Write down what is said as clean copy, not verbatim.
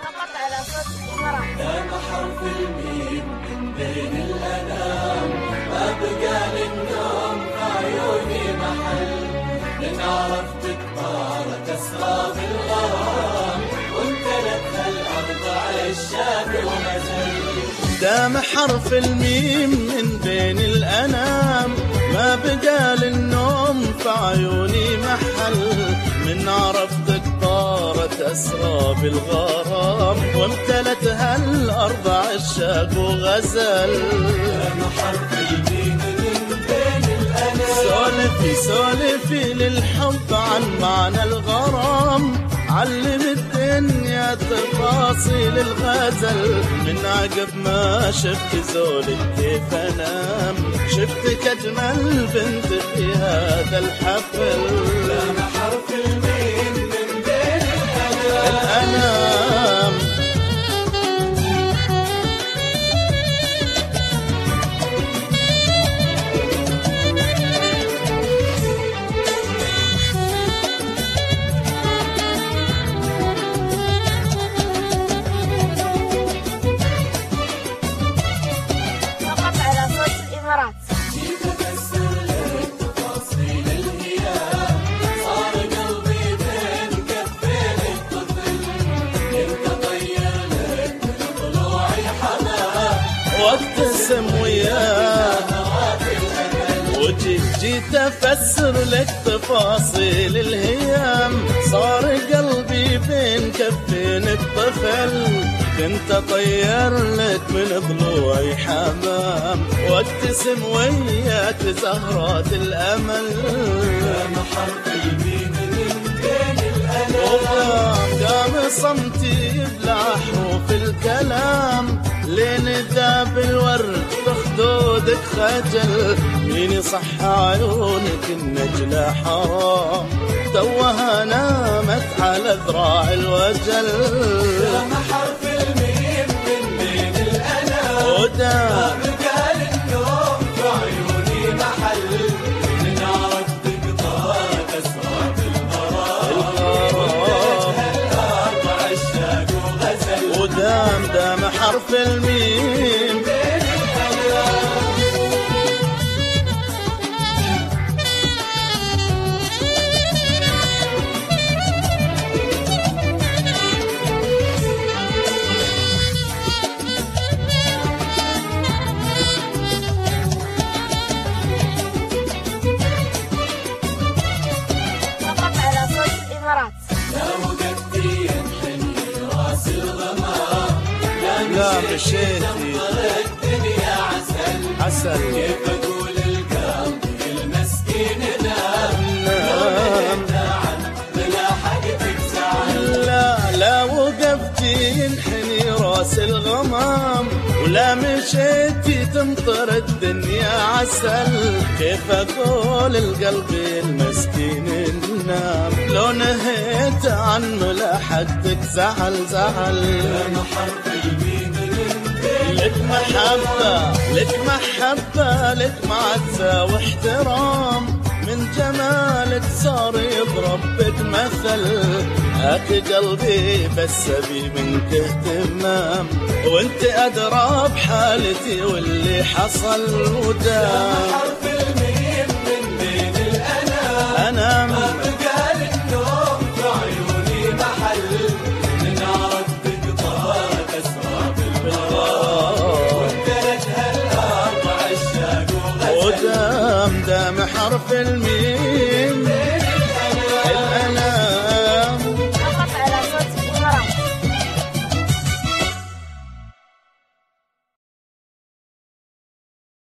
فقط على صوت الإمارات. دام حرف الميم من بين الأنام، ما بقى للنوم بعيوني محل، من عرفتك طارت أسراب الغرام، وامتلتها الأرض عشاق ومزل. دام حرف الميم من بين الأنام، ما بقى للنوم بعيوني محل، من عرفتك طارت أسراب الغرام، وامتلتها الأرض عشاق وغزل. دام حرف الميم من بين الأنام، سولفي للحب عن معنى الغرام، علم الدنيا تفاصيل الغزل، من عقب ما شفت زولك كيف انام، شفتك اجمل بنت في هذا الحفل. دام حرف الميم من بين الأنام. فقط على صوت الإمارات. جيت أفسر لك تفاصيل الهيام، صار قلبي بين كفين الطفل، كنت أطير لك من ضلوعي حمام، وابتسم وياه وجيت افسر لك تفاصيل الهيام، صار قلبي بين كفين الطفل، كنت اطير لك من ضلوعي حمام، وابتسم وياك زهرات الامل. دام حرف الميم من بين الأنام، دام صمتي بلا حروف الكلام، لين ذاب الورد بخدودك خجل، مين صح عيونك النجلة حرام، توها نامت على ذراع الوجل. دام حرف الميم من بين الأنام، ودام بقى للنوم بعيوني محل، من عرفتك طارت أسراب الغرام، الأرض عشاق وغزل. دام حرف الميم. فقط على صوت الإمارات. لا وقفتي ينحني راس الغمام، لا مشيتي الدنيا عسل، كيف أقول القلب المسكين نام، بلا حقتك زعل. لا وقفتي ينحني راس الغمام، ولا مشيتي تمطر الدنيا عسل، كيف اقول القلب المسكين النام، لو نهيت عن ملاحقتك زعل. دام حرف الميم من بين لك محبة لك معزة واحترام، من جمالك صار يضرب بك مثل، هاك قلبي بس ابي منك اهتمام، وانت ادرى بحالتي واللي حصل. ودام حرف الميم من بين الأنام، ما بقى للنوم بعيوني محل، من عرفتك طارت أسراب الغرام، وامتلتها الأرض عشاق وغزل. دام حرف الميم.